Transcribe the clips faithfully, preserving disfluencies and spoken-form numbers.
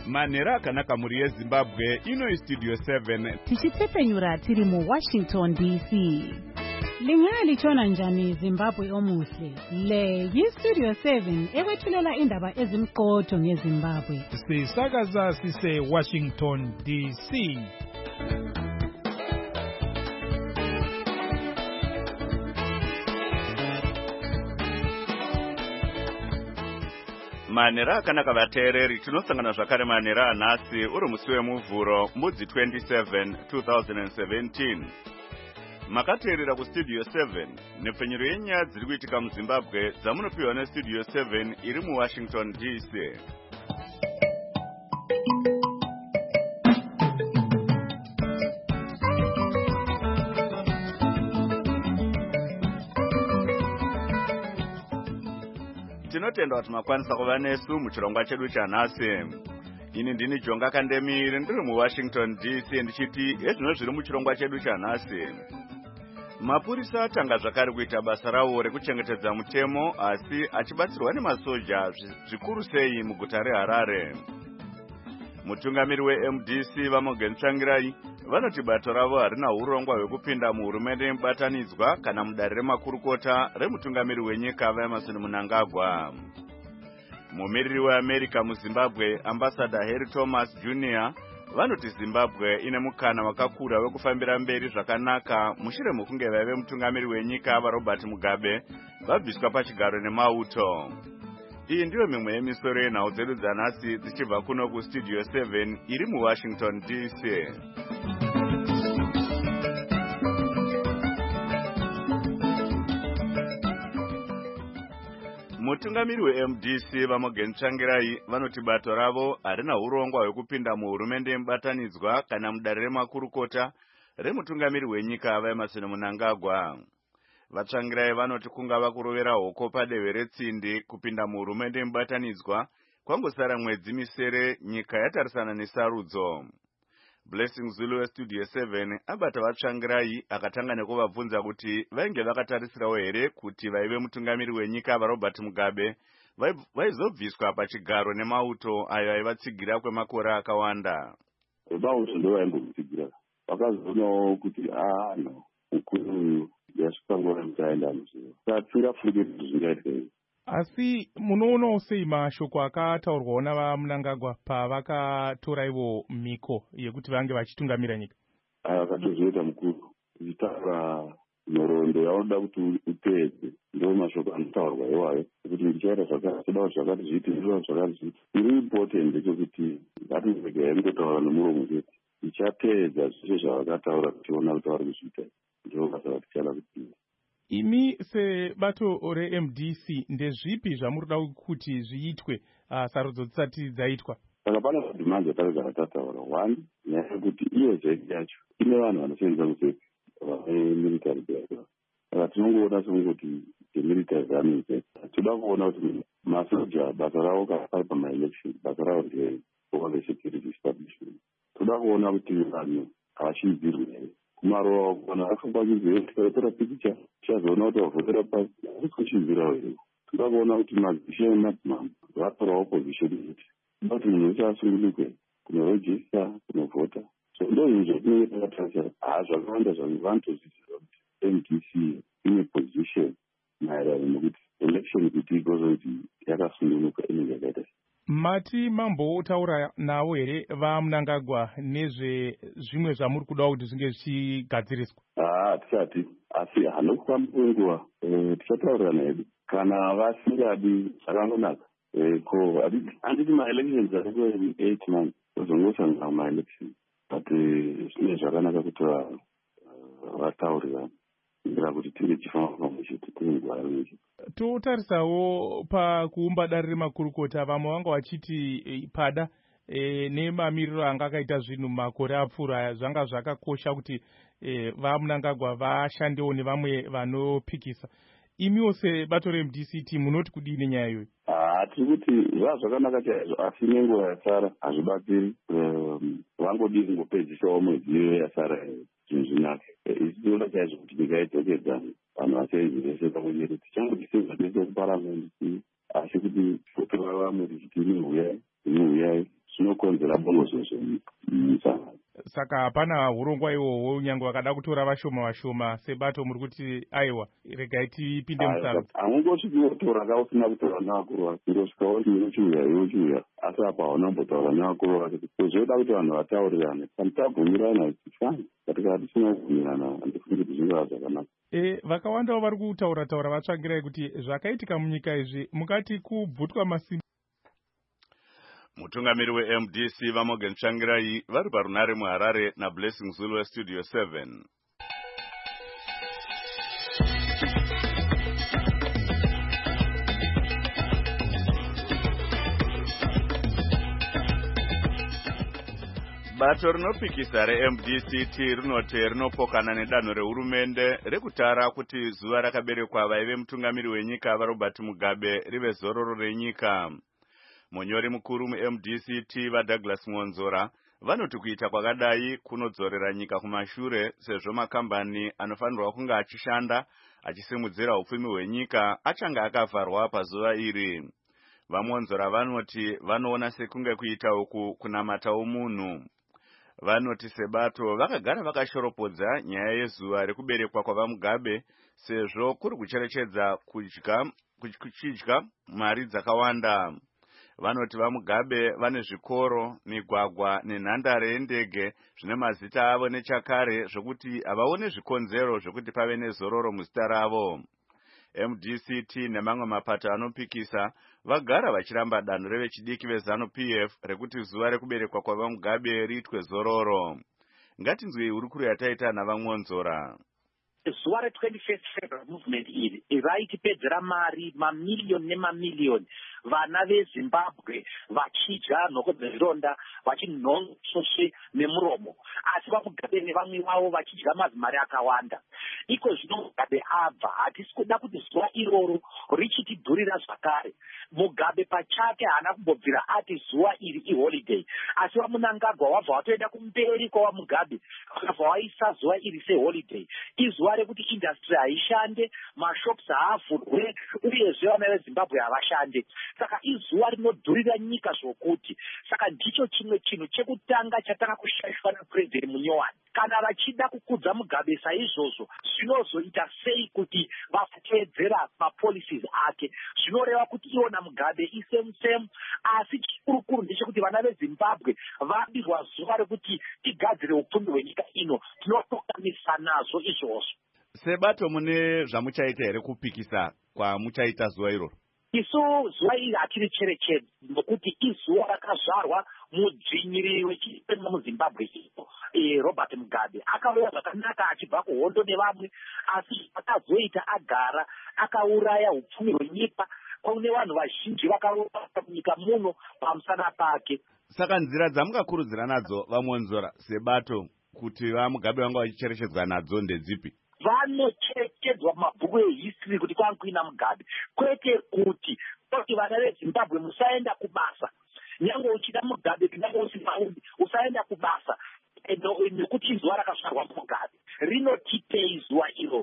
manhero akanaka mhuri yezimbabwe. Ino istudio seven tichitsepenyura tiri muwashington D C. Lingaya lichona njani Zimbabwe omuhle? Le yistudio seven ekwethulela indaba ezimqotho ngeZimbabwe. Sisakaza sise Washington D C. manhero akanaka vateereri, tinosangana zvakare manhero anhasi uri musi wemuvhuro mudzi twenty-seven two thousand seventeen. Makateerera kustudio seven nepfenyuro yenyaya dziri kuitika muZimbabwe dzamunopiwa nestudio seven iri muWashington D C. Tinotenda kuti makwanisa kuva nesu muchirongwa chedu chanhasi. Ini ndini Jonga Kandemiri ndiri muWashington D C ndichiti ezvino zviri muchirongwa chedu chanhasi. Mapurisa atanga zvakare kuita basa rawo rekuchengetedza mutemo asi achibatsirwa nemasoja zvikuru sei muguta reHarare. Mutungamiri weM D C Vamogen Tsvangirai vanoti bato ravo harina urongwa hwekupinda muhurumende yemubatanidzwa kana mudare remakurukota remutungamiri wenyika vaEmerson Mnangagwa. Mumiriri weAmerica muZimbabwe Ambassador Harry Thomas Junior vanoti Zimbabwe ine mukana wakakura wekufambira mberi zvakanaka mushure mokunge vaive mutungamiri wenyika vaRobert Mugabe vabviswa pachigaro nemauto. Iyi ndiyo mimwe yemisoro yenhau dzedu dzanhasi dzichibva kuno kustudio seven iri muWashington D C. Mutungamiri weM D C Vamogen Tsvangirai vanoti bato ravo harina urongwa hwekupinda muhurumende yemubatanidzwa kana mudare remakurukota remutungamiri wenyika vaEmerson Mnangagwa. Vatsvangirai vanoti kungava kurovera hoko padehwe retsindi kupinda muhurumende yemubatanidzwa kwangosara mwedzi misere nyika yatarisana nesarudzo. Blessing Zulu westudio seven abata Vatsvangirai akatanga nekuvabvunza kuti vainge vakatarisirawo here kuti vaive mutungamiri wenyika vaRobert Mugabe vaizobviswa pachigaro nemauto ayo aivatsigira kwemakore akawanda. Mauto ndo vaimbomutsigira vakazoonawo kuti ah no mukuru yasvikangora mutaenda muzivo tapfira futi kuti zvingaitika. Asi munoonawo sei mashoko akataurwawo navaMnangagwa pavakatora ivo miko yekuti vange vachitungamira nyika? Vakatozoita mukuru ichitaura nhoroondo yaunoda kuti upedze ndo mashoko anotaurwa iwayo kuti ndichaita zvakati toda kuti zvakati zviite ndizvo zvakati zviite. Iri important ndechekuti ngatirege yangotaura nomuromo chete ichateedza zveshe zvavakataura tichiona kuti vari kuzviita ndiro basa ratichada kupinda. Imi sebato reM D C ndezvipi zvamurida kuti zviitwe uh, sarudzo dzisati dzaitwa? Saka pane madhimandi atari dzakatataura. One, nyaya yekuti iyo jeki yacho ine vanhu vanosevenza kuseki vanemilitary background. Saka tinongoona sekuti demilitary army toda kuona kuti masoja basa ravo kafai pamaelection basa ravo ndei for the security establishment. Toda kuona kuti vanhu havashidzirwi here kumarowa kuona akakwachizotora pikicha chazoona kuti wavhotera pasi asikuchizirawo here. Toda kuona kuti mazishe maximum vatorawo opposition kuti kuti munhu wese asungunukwe kunorejista kunovhota. So ndo zvinhu zvatinenge takatarisa haa zvakawanda zvanhu vanotozviziva kuti M D C ine position maererano nekuti election kuti igozoti yakasungunuka inenge yakaita. Mati mambotaura navo here vaMnangagwa nezvezvimwe zvamuri kuda kuti zvinge zvichigadziriswa? Haa tisati, asi hanokufamba kwenguva tichataurirana hedu kana vasingadi zvakangonaka. Ko handiti ma-elections ariko eight months ozongosangana ma-elections but zvine zvakanaka kuti vataurirana kuitira kuti tinge tichifamba pamwe chete tine nguva rimwe chete. Totarisawo pakuumba dare remakurukota vamwe vanga vachiti pada e, nemamiriro anga akaita zvinhu makore apfuura zvanga zvakakosha kuti e, vaMnangagwa vashandewo nevamwe vanopikisa. Imiwo sebato reM D C munoti kudii nenyaya iyoyi? Ah, tiri kuti zvaa zvakanaka chaizvo asi nenguva yasara hazvibatsiri. Vangodi kungopedzisawo mwedzi iyo yasara zvinhu zvinake. Isi tinoda chaizvo kuti nyika idzokedzane vanhu vasevenzi vese pamwe chete tichangodiseva tese kuparamende asi kuti totora vamwe tichiti imi huyai imi huyai zvinokonzera bongozozo munyika. Saka hapana urongwa ihwohwo nyange vakada kutora vashoma vashoma sebato muri kuti aiwa regai tipinde mutsaro. Hamungosviki wotora ka usina kutaura nevakuru vake, kungosvika woti yochiuya yochiuya, asi apa hauna kumbotaura nevakuru vake kuti zvoda kuti vanhu vataurirane. Kana tabvumirana fine, katika hatisina kubvumirana handifungi kuti zvingava zvakanaka. E, vakawandawo vari kutaura taura vatsvangirai kuti zvakaitika munyika izvi mukati kubvutwa masimba. Mutungamiri we-M D C vaMorgan Tsvangirai vari parunare muHarare naBlessing Zulu weStudio seven. Bato rinopikisa re-M D C T rinoti rinopokana nedanho rehurumende rekutara kuti zuva rakaberekwa vaive mutungamiri wenyika vaRobert Mugabe rive zororo renyika. Munyori mukuru mu-M D C T vaDouglas Mwonzora vanoti kuita kwakadai kunodzorera nyika kumashure sezvo makambani anofanirwa kunge achishanda achisimudzira upfumi hwenyika achanga akavharwa pazuva iri. VaMwonzora vanoti vanoona sekunge kuita uku kunamatawo munhu. Vanoti sebato vakagara vakashoropodza nyaya yezuva rekuberekwa kwavaMugabe sezvo kuri kucherechedza kudya kuchidya mari dzakawanda. Vanoti vaMugabe vane zvikoro, migwagwa nenhandare yendege zvine mazita avo nechakare zvokuti havaone zvikonzero zvokuti pave nezororo muzita ravo. M D C T nemamwe mapato anopikisa vagara vachiramba danho revechidiki veZanu-P F rekuti zuva rekuberekwa kwavaMugabe riitwe zororo. Ngatinzwei hurukuro yataita navaMwonzora. Zuva re-twenty-first February movement iri raitipedzera mari mamiliyoni nemamiliyoni. Vana veZimbabwe vachidya nhoko dzezvironda vachinhonsosve nemuromo, asi vaMugabe nevamwe vavo vachidya mazimari akawanda. Iko zvino Mugabe abva, hatisi kuda kuti zuva iroro richitidhurira zvakare. Mugabe pachake haana kumbobvira ati zuva iri iholiday, asi vaMunangagwa wabva watoenda kumberi kwaVaMugabe vakabva vaisa zuva iri seholiday. Izuva rekuti industry haishande, mashops haavhurwe, uyezve vana veZimbabwe havashande. Saka izuva rinodhurira nyika zvokuti. Saka ndicho chimwe chinhu chekutanga chatanga kushaishwa naPresident Munyowani. Kana vachida kukudza Mugabe saizvozvo, zvinozoita sei kuti vateedzera mapolicies ake? Zvinoreva kuti iwona Mugabe isemu semu, asi chikurukuru ndechekuti vana veZimbabwe vabirwa zuva rekuti tigadzire upfumi hwenyika ino. Tinotokamisa nazvo izvozvo. Sebato mune zvamuchaita here kupikisa kwamuchaita zuva iroro? Isu zuva iri hatiri cherechedza nokuti izuva rakazvarwa mudzvinyiriri wechipemba muZimbabwe ino Robert Mugabe akauya zvakanaka achibva kuhondo nevamwe, asi akazoita agara akauraya upfumi hwenyika. Kune vanhu vazhinji vakaroa munyika muno pamusana pake. Saka nzira dzamungakurudzira nadzo vaMwonzora sebato kuti vaMugabe vanga vachicherechedzwa nadzo ndedzipi? Vanocherechedzwa mabhuku ehistory kuti kwanga kuina Mugabe, kwete kuti kuti vana veZimbabwe musaenda kubasa. Nyange uchida Mugabe nyange usingaudi usaenda kubasa, nekuti zuva rakazvarwa Mugabe rinotipei zuva iro.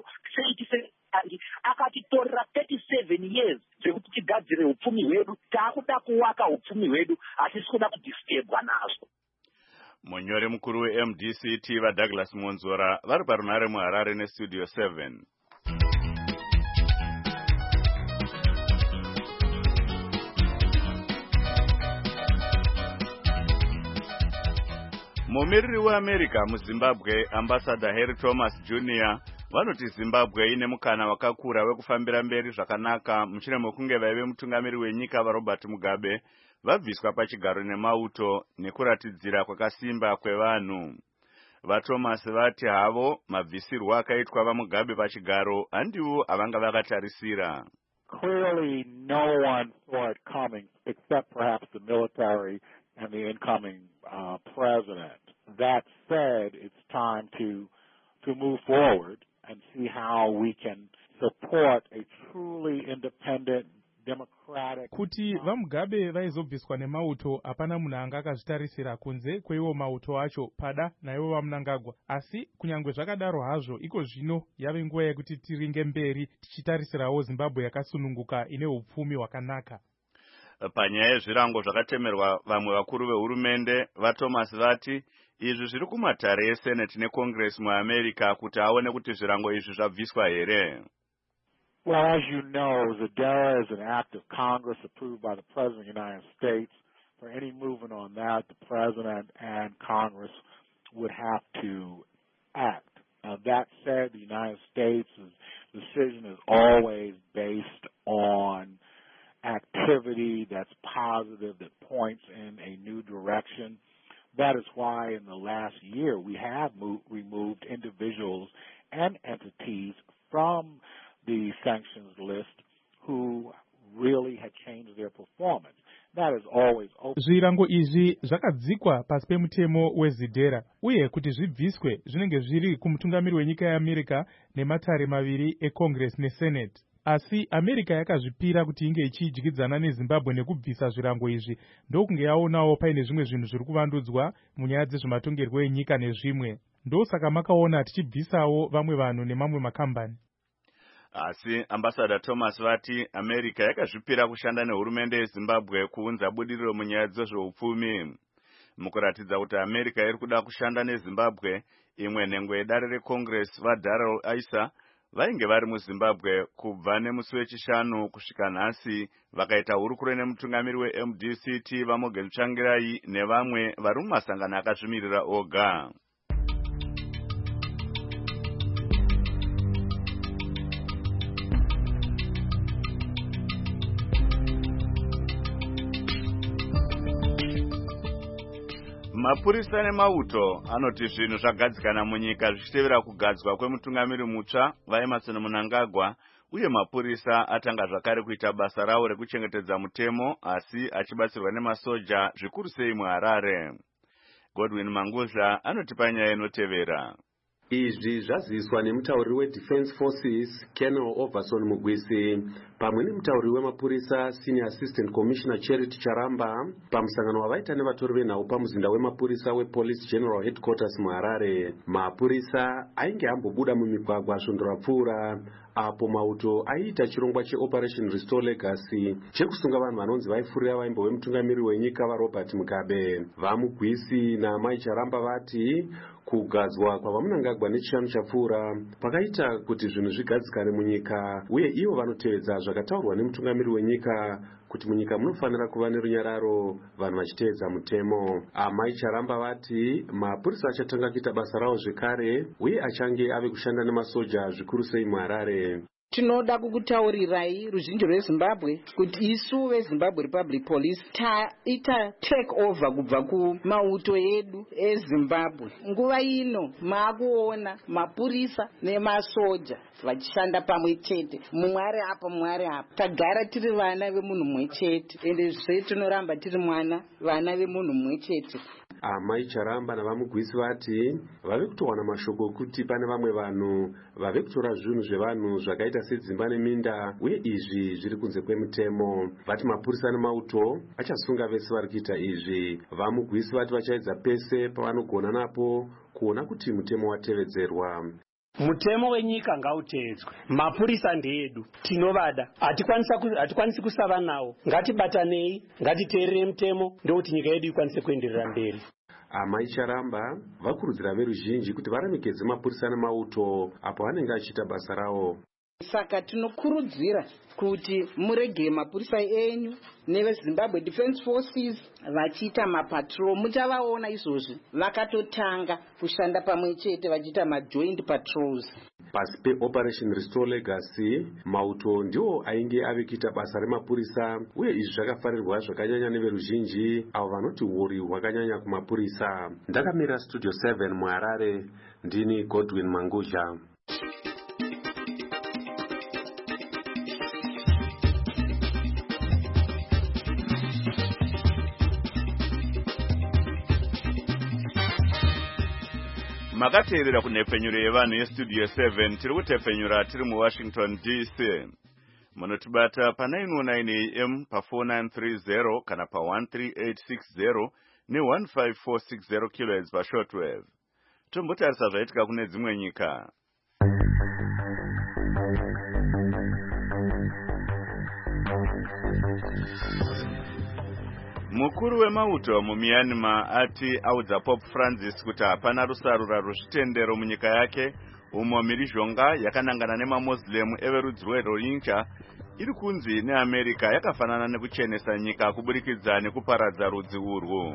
Akatitorera thirty-seven years zvekuti tigadzire upfumi hwedu. Taakuda kuwaka upfumi hwedu, hatisi kuda kudisturbwa nazvo. Munyori mukuru we-M D C T vaDouglas Mwonzora vari parunare muHarare neStudio seven. Mumiriri weAmerica muZimbabwe Ambassador Harry Thomas Junior vanoti Zimbabwe ine mukana wakakura wekufambira mberi zvakanaka mushure mekunge vaive mutungamiri wenyika vaRobert Mugabe vabviswa pachigaro nemauto nekuratidzira kwakasimba kwevanhu. VaThomas vati havo mabvisirwo akaitwa vaMugabe pachigaro handiwo avanga vakatarisira. Clearly no one saw it coming except perhaps the military and the incoming uh, president. That said, it's time to to move forward and see how we can support a truly independent democratic. Kuti vaMugabe vaizobviswa nemauto hapana munhu anga akazvitarisira kunze kweiwo mauto acho pada naivo vaMunangagwa, asi kunyangwe zvakadaro hazvo iko zvino yave nguva yekuti tiringe mberi tichitarisirawo Zimbabwe yakasununguka ine upfumi hwakanaka. Panyaya yezvirango zvakatemerwa vamwe vakuru vehurumende vaThomas vati izvi zviri kumatare eSenate neCongress muAmerica kuti aone kuti zvirango izvi zvabviswa here. Well, as you know, Zadara is an act of Congress approved by the President of the United States. For any movement on that, the President and Congress would have to act. Now, that said, the United States' decision is always based on activity that's positive, that points in a new direction. That is why in the last year we have moved, removed individuals and entities from the sanctions list who really had changed their performance. That is always open. Zvirango izvi zvakadzikwa pasi pemutemo weZidera uye kuti zvibviswe zvinenge zviri kumutungamiri wenyika yeAmerica nematare maviri eCongress neSenate. Asi America yakazvipira kuti inge ichidyidzana neZimbabwe nekubvisa zvirango izvi ndokunge yaonawo paine zvimwe zvinhu zviri kuvandudzwa munyaya dzezvematongerwo enyika nezvimwe. Ndosaka makaona tichibvisawo vamwe vanhu nemamwe makambani. Asi ambassador Thomas vati America yakazvipira kushanda nehurumende yeZimbabwe kuunza budiriro munyaya dzezveupfumi. Mukuratidza kuti America iri kuda kushanda neZimbabwe, imwe nhengo yedare reCongress vaDarrell Issa vainge vari muZimbabwe kubva nemusi wechishanu kusvika nhasi, vakaita hurukuro nemutungamiri weM D C T vaMorgan Tsvangirai nevamwe vari mumasangano akazvimirira oga. Mapurisa nemauto anoti zvinhu zvagadzikana munyika zvichitevera kugadzwa kwemutungamiri mutsva vaEmmerson Mnangagwa, uye mapurisa atanga zvakare kuita basa rawo rekuchengetedza mutemo asi achibatsirwa nemasoja zvikuru sei muHarare. Godwin Mangudla anotipa nyaya inotevera. Izvi zvaziviswa nemutauriri weDefense Forces Colonel Overson Mugwisi pamwe nemutauriri wemapurisa Senior Assistant Commissioner Charity Charamba pamusangano wavaita nevatori venhau pamuzinda wemapurisa wePolice General Headquarters muHarare. Mapurisa ainge ambobuda mumigwagwa svondorapfuura apo mauto aiita chirongwa cheOperation Restore Legacy chekusunga vanhu vanonzi vaifurira vaimbo wemutungamiri wenyika vaRobert Mugabe. VaMugwisi naMai Charamba vati kugadzwa kwavaMnangagwa nechishanu chapfuura pakaita kuti zvinhu zvigadzikane munyika, uye ivo vanotevedza zvakataurwa nemutungamiri wenyika kuti munyika munofanira kuva nerunyararo vanhu vachitevedza mutemo. Amai Charamba vati mapurisa achatanga kuita basa rawo zvekare uye achange ave kushanda nemasoja zvikuru sei muHarare. Tinoda kukutaurirai ruzhinji rweZimbabwe kuti isu veZimbabwe Republic Police taita take over kubva kumauto edu eZimbabwe. Nguva ino maakuona mapurisa nemasoja vachishanda pamwe chete, mumwe ari apa mumwe ari apa. Tagara tiri vana vemunhu mumwe chete ende zve tinoramba tiri mwana vana vemunhu mumwe chete. Amai Charamba navaMugwisi vati vave kutowana mashoko kuti pane vamwe vanhu vave kutora zvinhu zvevanhu zvakaita sedzimba neminda, uye izvi zviri kunze kwemutemo. Vati mapurisa nemauto achasunga vese vari kuita izvi. VaMugwisi vati vachaedza pese pavanogona napo kuona kuti mutemo watevedzerwa. Mutemo wenyika ngautedzwe. Mapurisa ndeedu, tinovada, hatikwanisi kusava nawo. Ngatibatanei, ngatiteerere mutemo ndokuti nyika yedu ikwanise kuenderera mberi. Amai Charamba vakurudzira veruzhinji kuti varemekedze mapurisa nemauto apo vanenge achiita basa rawo. Saka tinokurudzira kuti murege mapurisa enyu neveZimbabwe Defense Forces vachiita mapatrol. Muchavaona izvozvi vakatotanga kushanda pamwe chete vachiita majoint patrols. Pasi peOperation Restore Legacy, mauto ndiwo ainge ave kuita basa remapurisa, uye izvi zvakafarirwa zvakanyanya neveruzhinji avo vanoti huri hwakanyanya kumapurisa. Ndakamira Studio seven muHarare, ndini Godwin Mangudla. Makateerera kunhepfenyuro yevanhu yeStudio seven tiri kutepfenyura tiri muWashington D C. Munotibata pa nine oh nine A M pa four nine three zero kana pa one three eight six zero ne one five four six zero kilohertz pa shortwave. Tombotarisa zvaitika kune dzimwe nyika. Mukuru wemauto muMyanmar ati audza Pope Francis kuti hapana rusarura rwezvitendero munyika yake, umo mhirizhonga yakanangana nemaMuslim everudzi rweRohingya iri kunzi neAmerica yakafanana nekuchenesa nyika kuburikidza nekuparadza rudzi urwu.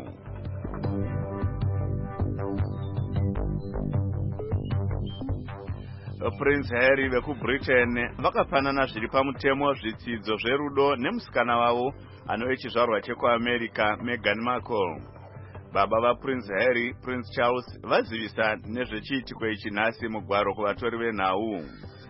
Prince Harry vekuBritain vakafanana zviri pamutemo zvitsidzo zverudo nemusikana wavo ano echizvarwa chekuAmerica Meghan Markle. Baba vaPrince Harry, Prince Charles, vazivisa nezvechiitiko ichi nhasi mugwaro kuvatori venhau.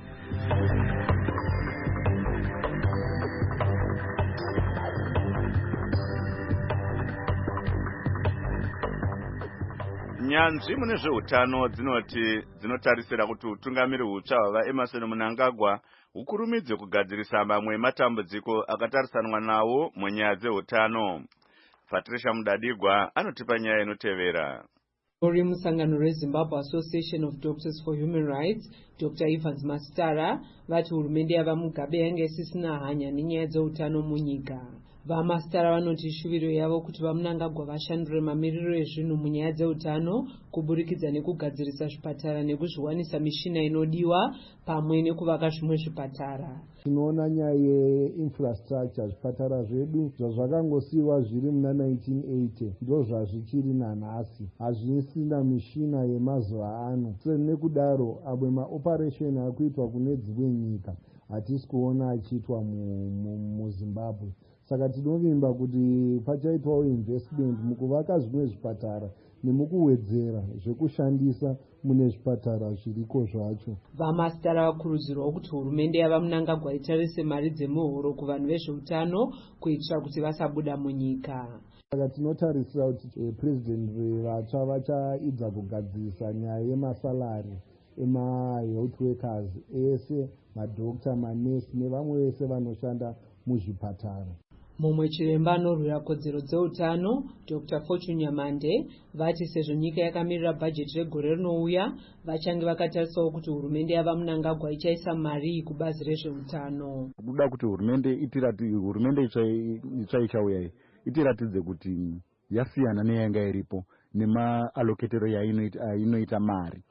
Nyanzvi mune zveutano dzinoti dzinotarisira kuti utungamiri hutsva hwaVaemerson Mnangagwa hukurumidze kugadzirisa mamwe matambudziko akatarisanwa nawo munyaya dzeutano. Patricia Mudadigwa anotipa nyaya inotevera. Uri musangano reZimbabwe Association of Doctors for Human Rights, Doctor Evans Mastara, vati hurumende yavaMugabe yange isisina hanya nenyaya dzeutano munyika. VaMastara vanoti shuviro yavo kuti vaMnangagwa vashandure mamiriro ezvinhu munyaya dzeutano kuburikidza nekugadzirisa zvipatara nekuzviwanisa mishina inodiwa pamwe nekuvaka zvimwe zvipatara. Tinoona nyaya yeinfrastructure, zvipatara zvedu zvazvakangosiiwa zviri muna nineteen eighty ndo zvazvichiri nanhasi, hazvisina mishina yemazuva ano. Nekudaro abwe maoperation akuitwa kune dzimwe nyika hatisi kuona achiitwa muZimbabwe. Saka tinovimba kuti pachaitwawo investment mukuvaka zvimwe zvipatara nemukuwedzera zvekushandisa mune zvipatara zviriko zvacho. VaMastara vakurudzirwa kuti hurumende yavaMnangagwa itarise mari dzemuhoro kuvanhu vezveutano kuitira kuti vasabuda munyika. Saka tinotarisira kuti president vatsva vachaidza kugadzirisa nyaya yemasalari ema-health workers ese, madokta, manesi nevamwe vese vanoshanda muzvipatara. Mumwe chiremba anorwira kodzero dzeutano, Doctor Fortune Nyamande, vati sezvo nyika yakamirira bhajeti regore rinouya, vachange vakatarisawo kuti hurumende yavaMnangagwa ichaisa mari kubazi rezveutano. Kuda kuti hurumende itirati hurumende itsva ichauya itiratidze kuti yasiyana neyanga iripo nemaaloketero yainoita mari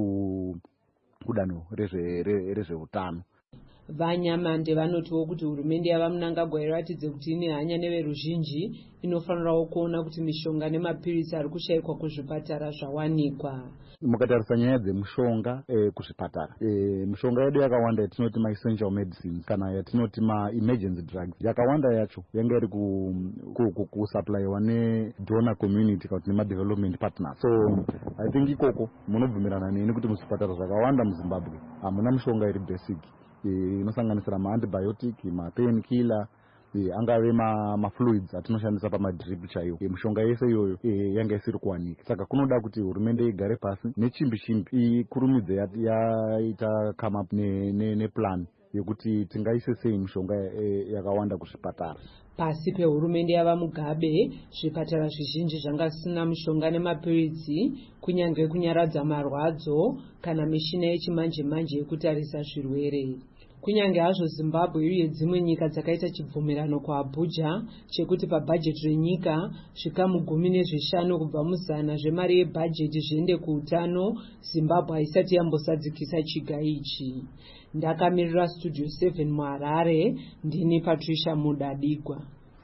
kudanho rezveutano. VaNyamande vanotiwo kuti hurumende yavaMnangagwa iratidze kuti ine hanya neveruzhinji, inofanirawo kuona kuti mishonga nemapirisi ari kushayikwa kuzvipatara zvawanikwa. Mukatarisa nyaya dzemushonga eh, kuzvipatara eh, mishonga yedu yakawanda yatinoti ma-essential medicines kana yatinoti ma-emergency drugs, yakawanda yacho yanga iri kusupplywa ne-donor community kana kuti nema-development partners. So I think ikoko munobvumirana neni kuti muzvipatara zvakawanda muZimbabwe hamuna mishonga iri basic inosanganisira e, ma-antibiotic, ma-painkiller, e, angave ma-fluids ma atinoshandisa pamadrip chaiwo. E, mishonga yese iyoyo e, yanga isiri kuwanika. Saka kunoda kuti hurumende igare pasi nechimbi chimbi ikurumidze yaita come up neplan ne, ne yekuti tingaise sei mishonga e, yakawanda kuzvipatara. Pasi pehurumende yavaMugabe, zvipatara zvizhinji zvanga zvisina mishonga nemapiritsi, kunyange kunyaradza marwadzo kana mishina yechimanje manje yekutarisa zvirwere. Kunyange hazvo Zimbabwe uye dzimwe nyika dzakaita chibvumirano kuAbuja chekuti pabhajeti renyika zvikamu gumi nezvishanu kubva muzana zvemari yebhajeti zviende kuutano, Zimbabwe haisati yambosadzikisa chiga ichi. Ndakamirira Studio seven muHarare, ndini Patricia Mudadigwa.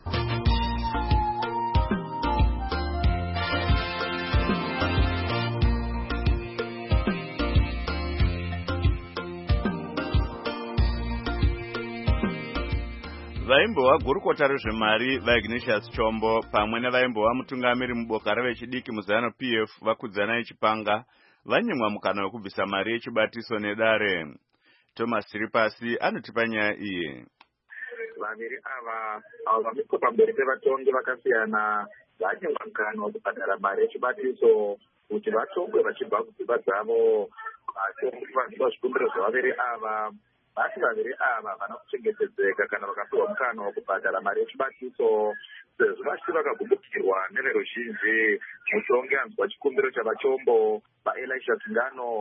Vaimbowa gurukota rezvemari vaIgnatius Chombo pamwe nevaimbowa mutungamiri muboka revechidiki muZanu P F vakudzana ichipanga vanyimwa mukana wekubvisa mari yechibatiso nedare. Thomas Ripasi anotipa nyaya iyi. Vaviri ava vamiko pamberi pevatongi vakasiyana vanyimwa mukana wekubhadhara mari yechibatiso kuti vatongwe vachibva kudzimba dzavo. Vatongi vanzwa zvikumbiro zvavaviri ava, vasi vaviri ava vana kuchengetedzeka kana vakapiwa mukana wekubhadhara mari yechibatiso sezvo vachiti vakagumbukirwa neveruzhinji. Mutongi anzwa chikumbiro chavachombo vaElisha Tsingano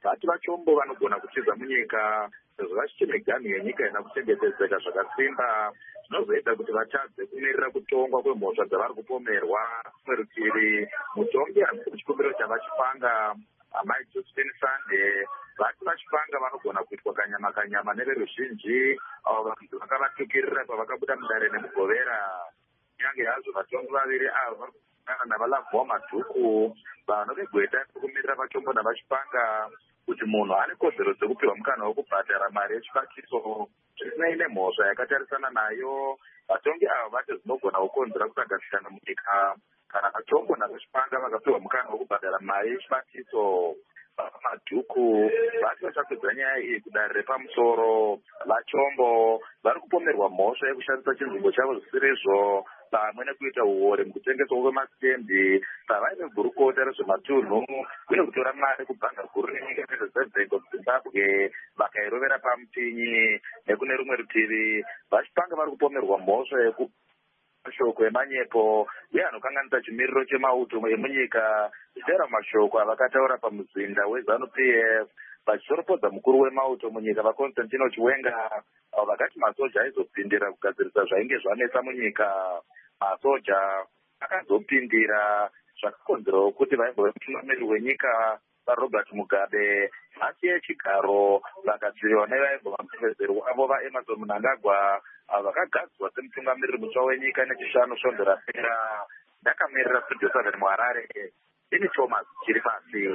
vati vachombo vanogona kutiza munyika sezvo vachichine ganhu yenyika ina kuchengetedzeka zvakasimba zvinozoita kuti vatadze kumirira kutongwa kwemhosva dzavari kupomerwa. Rumwe rutivi mutongi ari chikumbiro chavachipanga amai Josephine Sande vati vachipanga vanogona kuitwa kanyama kanyama neveruzhinji avo vanhu vakavatukirira pavakabuda mudare nemugovera. Kunyange hazvo vatongi vaviri avo varikugana navalavhawo madhuku vanhu vegweta kumirira vachombo navachipanga kuti munhu ane kodzero dzekupiwa mukana wekubhadhara mari yechibakiso zvisinei nemhosva yakatarisana nayo. Vatongi ava vati zvinogona kukonzera kusagadzikana munyika kana vachombo navachipanga vakapiwa mukana wekubhadhara mari yechibakiso madhuku vati vachakwidza nyaya iyi kudare repamusoro. Vachombo vari kupomerwa mhosva yekushandisa chinzvimbo chavo zvisirizvo pamwe nekuita uore mukutengeswa kwemasimbi pavaive gurukota rezvematunhu uye kutora mari kubhanga guru renyika nezvebank of Zimbabwe vakairovera pamupinyi. Nekune rumwe rutivi vachipanga vari kupomerwa mhosva yeku mashoko emanyepo uye anokanganisa chimiriro chemauto emunyika zvichera mashoko avakataura pamuzinda weZANU P F vachisoropodza mukuru wemauto munyika vaConstantino Chiwenga avo vakati masoja aizopindira kugadzirisa zvainge zvanetsa munyika. Masoja akazopindira zvakakonzerawo kuti vaimbove mutungamiri wenyika vaRobert Mugabe nhasi yechigaro vagadziriwa nevaimbova mupfezeri wavo vaEmmerson Mnangagwa avo vakagadzwa semutungamiriri mutsva wenyika nechishanu svondo rapera. Ndakamirira Studio seven muHarare, ini Thomas chiri pasi.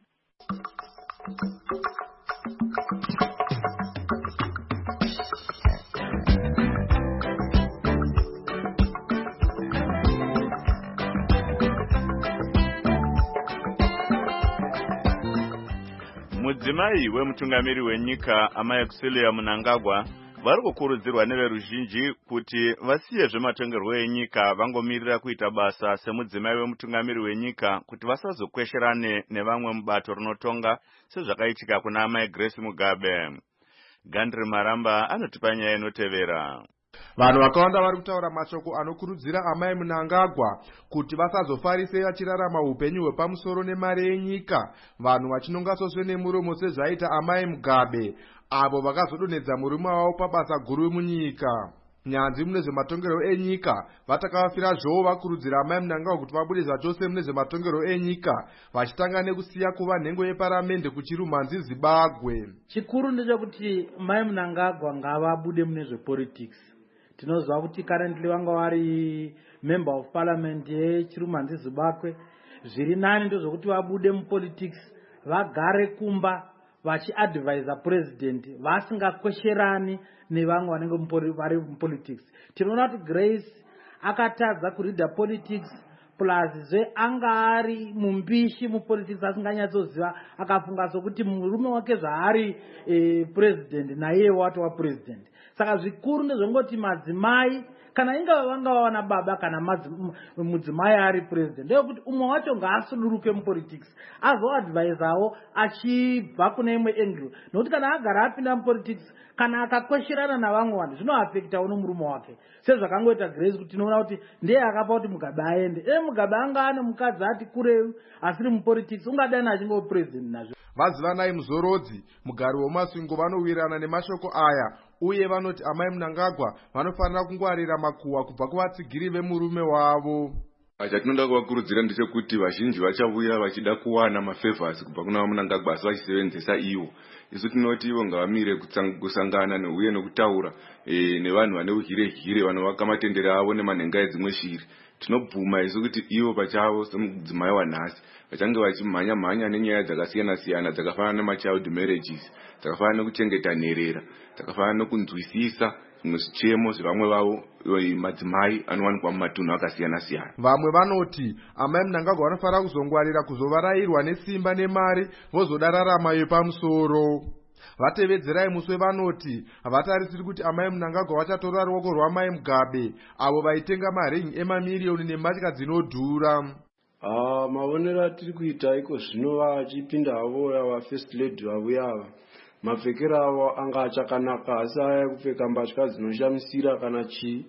Mudzimai wemutungamiri wenyika amai Cecilia Mnangagwa vari kukurudzirwa neveruzhinji kuti vasiye zvematongerwo enyika vangomirira kuita basa semudzimai wemutungamiri wenyika kuti vasazokwesherane nevamwe mubato rinotonga sezvakaitika kuna amai Grace Mugabe. Gandri Maramba anotipa nyaya inotevera. Vanhu vakawanda vari kutaura mashoko anokurudzira amai Mnangagwa kuti vasazofarise vachirarama upenyu hwepamusoro nemari yenyika, vanhu vachinonga soswe nemuromo sezvaita amai Mugabe avo vakazodonedza murume wavo pabasa guru munyika. Nyanzvi mune zvematongerwo enyika vatakavafira zvowo vakurudzira amai Mnangagwa kuti vabude zvachose mune zvematongerwo enyika vachitanga nekusiya kuva nhengo yeparamende kuchirumanzi Zimbabwe. Chikuru ndechekuti mai Mnangagwa ngavabude mune zvepolitics. Tinozwa kuti currently vanga vari member of parliament yechirumanzi Zimbabwe. Zviri nani ndozvokuti vabude mupolitics vagare kumba vachiadvisa president vasingakwesherani nevamwe vanenge vari mupolitics. Tinoona kuti Grace akatadza kureader politics plus zve anga ari mumbishi mupolitics asinganyatsoziva akafunga sokuti murume wake zvaari e, president naiye wato wapresident. Saka zvikuru ndezvongoti madzimai kana inga vanga vawana baba kana mudzimai ari president ndeyekuti umwe wacho ngaasuduruke mupolitics azoadvisawo achibva kune imwe angle, nokuti kana agara apinda mupolitics kana akakwesherana navamwe vanhu zvinoafektawo nomurume wake sezvakangoita Grace kuti tinoona kuti ndiye akapa kuti Mugabe aende. E Mugabe anga ane mukadzi ati kurei asiri mupolitics ungadani achingove president nazvo. Vazivanai Muzorodzi mugari wemasvingo vanowirirana nemashoko aya uye vanoti amai Mnangagwa vanofanira kungwarira makuhwa kubva kuvatsigiri vemurume wavo. Chatinoda kuvakurudzira ndechekuti vazhinji vachavuya vachida kuwana mafavors kubva kuna Mnangagwa asi vachisevenzesa ivo. Isu tinoti ivo ngavamire kusangana neuye nekutaura e, nevanhu vane uhire hire vanovaka matendere avo nemanhenga edzimwe shiri. Tinobvuma isu kuti ivo pachavo semudzimai wanhasi vachange vachimhanya mhanya nenyaya dzakasiyana siyana dzakafanana nemachild marriages, dzakafanana nekuchengeta nherera, dzakafanana nekunzwisisa zvimwe zvichemo zvevamwe vavo madzimai anowanikwa mumatunhu akasiyana siyana. Vamwe vanoti amai Mnangagwa vanofanira kuzongwarira kuzovarayirwa nesimba nemari vozoda rarama yepamusoro. Vatevedzerai muswe vanoti havatarisiri kuti amai Mnangagwa vachatora ruoko rwamai Mugabe avo vaitenga maringi emamiliyoni nembatya dzinodhura. Ah, maonero atiri kuita iko zvino vachipinda havo yava first lady vavo yava mapfekero avo anga achakanaka asi aya kupfeka mbatya dzinoshamisira kana chii,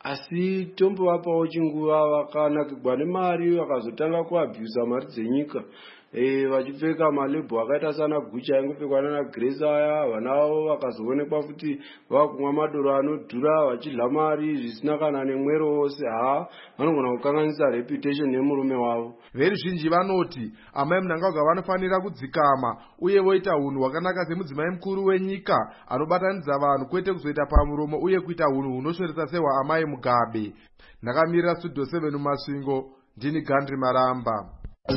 asi tombovapawo chinguva vakanakirwa nemari vakazotanga kuabhusa mari dzenyika e, vachipfeka malebho akaita sana guchi aingopfekwa nana Grace aya. Vana vavo vakazoonekwa futi vakumwa madoro anodhura vachidla mari zvisina kana nemwero wose. Ha, vanogona kukanganisa reputation yemurume wavo. Veruzhinji vanoti amai Mnangagwa vanofanira kudzikama uye voita hunhu hwakanaka semudzimai mukuru wenyika anobatanidza vanhu kwete kuzoita pamuromo uye kuita hunhu hunoshoretsa sehwa amai Mugabe. Ndakamirira Studio seven mumasvingo, ndini Gandri Maramba.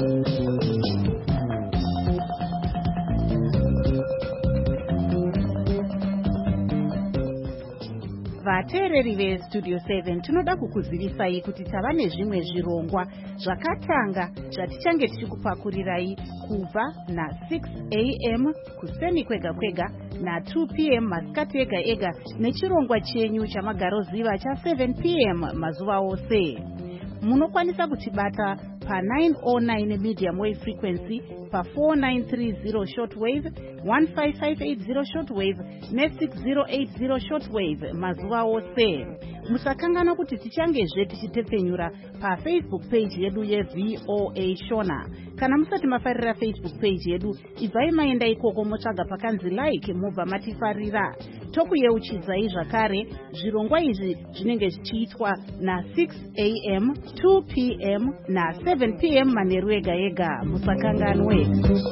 Vateereri veStudio seven tinoda kukuzivisai kuti tava nezvimwe zvirongwa zvakatanga zvatichange tichikupakurirai kubva na six a m kuseni kwega kwega na two p m masikati ega ega nechirongwa chenyu chamagaroziva cha seven p m mazuva ose. Munokwanisa kutibata pa nine oh nine medium wave frequency, pa four nine three zero shortwave, one five five eight zero shortwave ne six zero eight zero shortwave mazuva ose. Musakangana kuti tichangezve tichitepfenyura pa Facebook page yedu ye-V O A Shona. Kana musati mafarira Facebook page yedu, ibvai maenda ikoko motsvaga pakanzi like mubva matifarira. Tokuyeuchidzai zvakare zvirongwa izvi zvinenge zvichiitwa na six a m, two p m na seven p m manheru ega ega. Musakanganwe.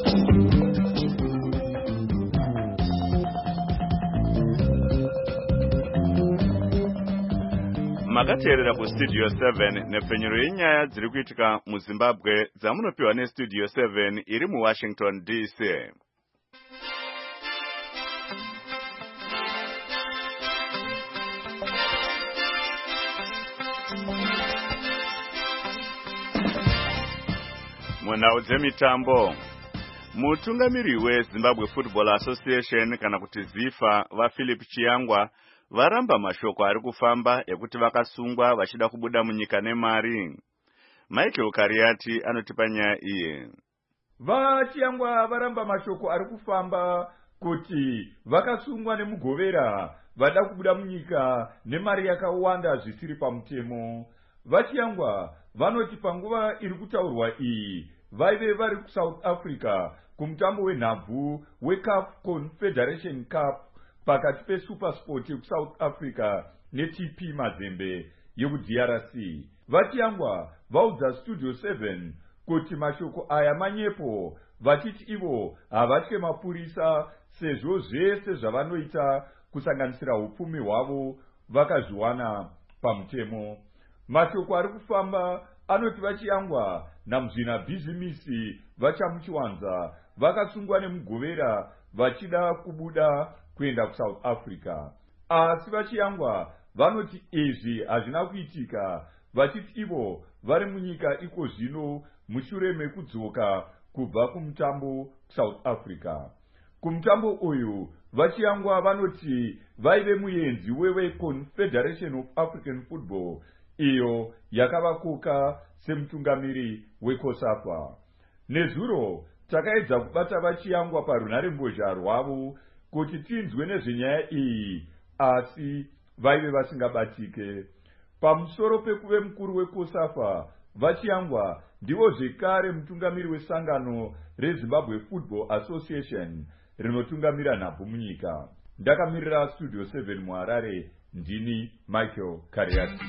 Makateerera kuStudio seven nepfenyuro yenyaya dziri kuitika muZimbabwe dzamunopiwa neStudio seven iri muWashington D C. Munhau dzemitambo, mutungamiri weZimbabwe Football Association kana kuti ZIFA vaPhilip Chiyangwa varamba mashoko ari kufamba ekuti vakasungwa vachida kubuda munyika nemari. Michael Kariati anotipa nyaya iye. VaChiyangwa varamba mashoko ari kufamba kuti vakasungwa nemugovera vada kubuda munyika nemari yakawanda zvisiri pamutemo. VaChiyangwa vanoti panguva iri kutaurwa iyi vaive vari kuSouth Africa kumutambo wenhabvu weCAF Confederation Cup pakati peSupersport yekuSouth Africa neT P Mazembe yekuD R C. VaChiyangwa vaudza Studio seven kuti mashoko aya manyepo, vachiti ivo havatye mapurisa sezvo zvese zvavanoita kusanganisira upfumi hwavo vakazviwana pamutemo. Mashoko ari kufamba anoti VaChiyangwa namuzvina bhizimisi vachamuchiwanza vakasungwa nemugovera vachida kubuda kuenda kuSouth Africa. Asi VaChiyangwa vanoti izvi hazvina kuitika, vachiti ivo vari munyika iko zvino mushure mekudzoka kubva kumutambo kuSouth Africa. Kumutambo uyu VaChiyangwa vanoti vaive muenzi weConfederation of African Football iyo yakavakoka semutungamiri weCOSAFA. Nezuro takaedza kubata VaChiyangwa parunharembozha rwavo kuti tinzwe nezvenyaya iyi, asi vaive vasingabatike. Pamusoro pekuve mukuru weCOSAFA, VaChiyangwa ndivo zvekare mutungamiri wesangano reZimbabwe Football Association rinotungamira nhabvu munyika. Ndakamirira Studio seven muHarare, ndini Michael Kariati.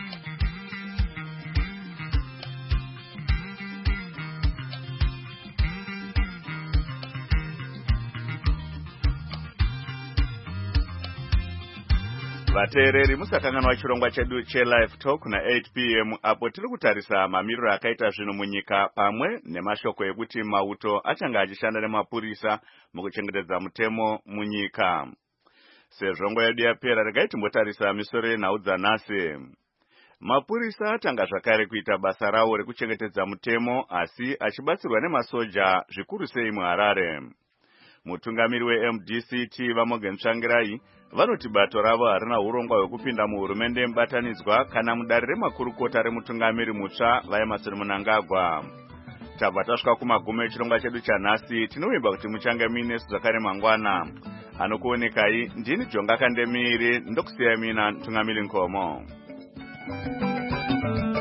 Vateereri musakanganwa chirongwa chedu cheLive Talk na eight p m apo tiri kutarisa mamiriro akaita zvinhu munyika pamwe nemashoko ekuti mauto achanga achishanda nemapurisa mukuchengetedza mutemo munyika. Sezvo nguva yedu yapera, regai timbotarisa misoro yenhau dzanhasi. Mapurisa atanga zvakare kuita basa rawo rekuchengetedza mutemo, asi achibatsirwa nemasoja zvikuru sei muHarare. Mutungamiri weM D C T vaMorgan Tsvangirai vanoti bato ravo harina urongwa hwekupinda muhurumende mubatanidzwa kana mudare remakurukota remutungamiri mutsva vaEmmerson Mnangagwa. Tabva tasvika kumagumo echirongwa chedu chanhasi. Tinovimba kuti muchange muinesu zvakare mangwana. Anokuonekai ndini Jonga Kandemiri, ndokusiyai mina Tungamiri Nkomo.